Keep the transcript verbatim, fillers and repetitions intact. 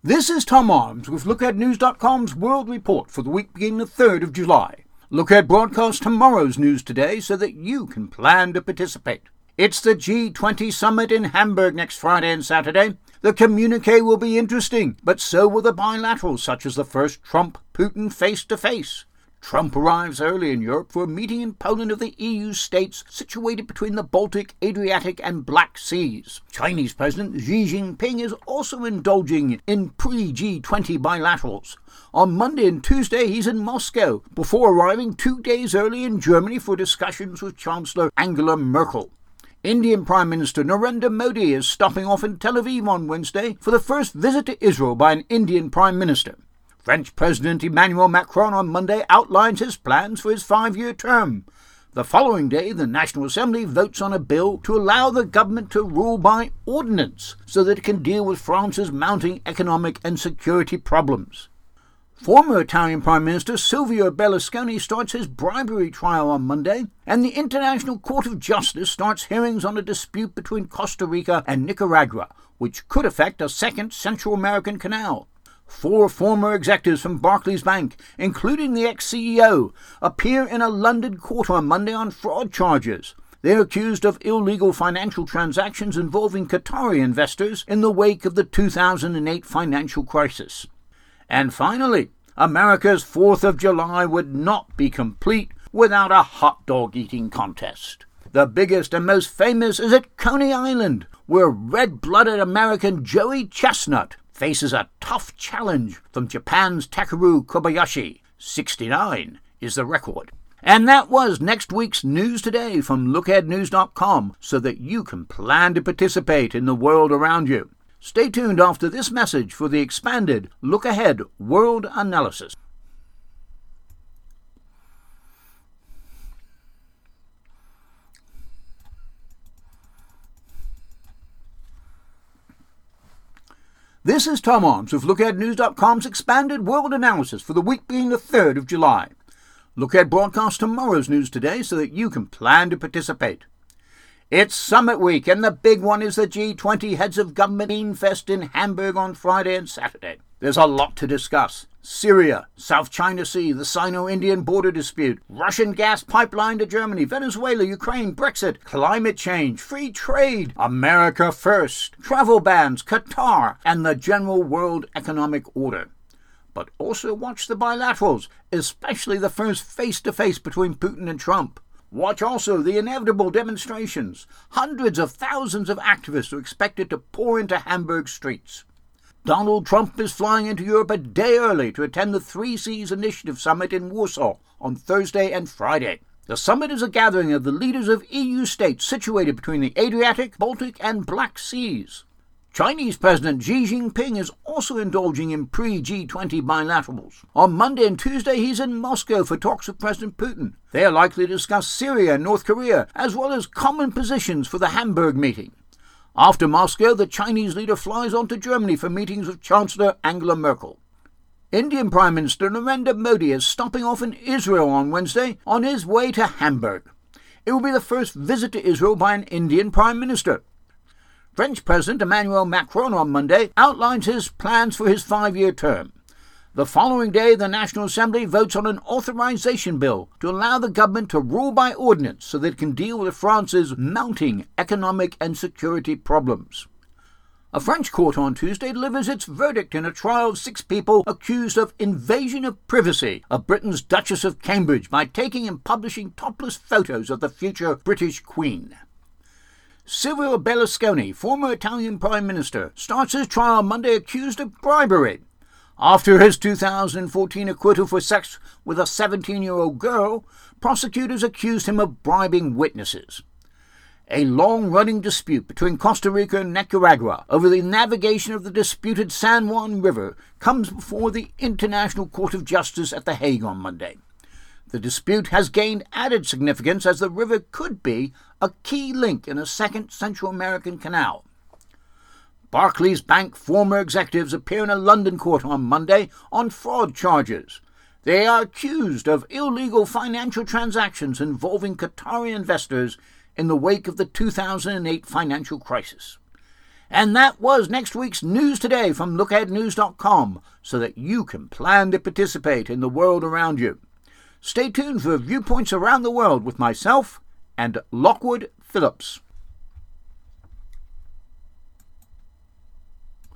This is Tom Arms with Look Ahead News dot com's World Report for the week beginning the third of July. Look Ahead broadcasts tomorrow's news today so that you can plan to participate. It's the G twenty summit in Hamburg next Friday and Saturday. The communique will be interesting, but so will the bilaterals, such as the first Trump-Putin face-to-face. Trump arrives early in Europe for a meeting in Poland of the E U states situated between the Baltic, Adriatic and Black Seas. Chinese President Xi Jinping is also indulging in pre-G twenty bilaterals. On Monday and Tuesday he's in Moscow, before arriving two days early in Germany for discussions with Chancellor Angela Merkel. Indian Prime Minister Narendra Modi is stopping off in Tel Aviv on Wednesday for the first visit to Israel by an Indian Prime Minister. French President Emmanuel Macron on Monday outlines his plans for his five-year term. The following day, the National Assembly votes on a bill to allow the government to rule by ordinance so that it can deal with France's mounting economic and security problems. Former Italian Prime Minister Silvio Berlusconi starts his bribery trial on Monday, and the International Court of Justice starts hearings on a dispute between Costa Rica and Nicaragua, which could affect a second Central American canal. Four former executives from Barclays Bank, including the ex-C E O, appear in a London court on Monday on fraud charges. They are accused of illegal financial transactions involving Qatari investors in the wake of the two thousand eight financial crisis. And finally, America's fourth of July would not be complete without a hot dog eating contest. The biggest and most famous is at Coney Island, where red-blooded American Joey Chestnut faces a tough challenge from Japan's Takeru Kobayashi. sixty-nine is the record. And that was next week's News Today from Look Ahead News dot com, so that you can plan to participate in the world around you. Stay tuned after this message for the expanded Look Ahead World Analysis. This is Tom Arms with Look Ahead News dot com's expanded world analysis for the week being the third of July. Look Ahead broadcasts tomorrow's news today so that you can plan to participate. It's Summit Week, and the big one is the G twenty Heads of Government Bean Fest in Hamburg on Friday and Saturday. There's a lot to discuss. Syria, South China Sea, the Sino-Indian border dispute, Russian gas pipeline to Germany, Venezuela, Ukraine, Brexit, climate change, free trade, America first, travel bans, Qatar, and the general world economic order. But also watch the bilaterals, especially the first face-to-face between Putin and Trump. Watch also the inevitable demonstrations. Hundreds of thousands of activists are expected to pour into Hamburg streets. Donald Trump is flying into Europe a day early to attend the Three Seas Initiative Summit in Warsaw on Thursday and Friday. The summit is a gathering of the leaders of E U states situated between the Adriatic, Baltic, and Black Seas. Chinese President Xi Jinping is also indulging in pre-G twenty bilaterals. On Monday and Tuesday he's in Moscow for talks with President Putin. They are likely to discuss Syria and North Korea, as well as common positions for the Hamburg meeting. After Moscow, the Chinese leader flies on to Germany for meetings with Chancellor Angela Merkel. Indian Prime Minister Narendra Modi is stopping off in Israel on Wednesday on his way to Hamburg. It will be the first visit to Israel by an Indian Prime Minister. French President Emmanuel Macron on Monday outlines his plans for his five-year term. The following day, the National Assembly votes on an authorization bill to allow the government to rule by ordinance so that it can deal with France's mounting economic and security problems. A French court on Tuesday delivers its verdict in a trial of six people accused of invasion of privacy of Britain's Duchess of Cambridge by taking and publishing topless photos of the future British Queen. Silvio Berlusconi, former Italian Prime Minister, starts his trial Monday accused of bribery. After his two thousand fourteen acquittal for sex with a seventeen-year-old girl, prosecutors accused him of bribing witnesses. A long-running dispute between Costa Rica and Nicaragua over the navigation of the disputed San Juan River comes before the International Court of Justice at The Hague on Monday. The dispute has gained added significance as the river could be a key link in a second Central American canal. Barclays Bank former executives appear in a London court on Monday on fraud charges. They are accused of illegal financial transactions involving Qatari investors in the wake of the two thousand eight financial crisis. And that was next week's News Today from look ahead news dot com, so that you can plan to participate in the world around you. Stay tuned for viewpoints around the world with myself and Lockwood Phillips.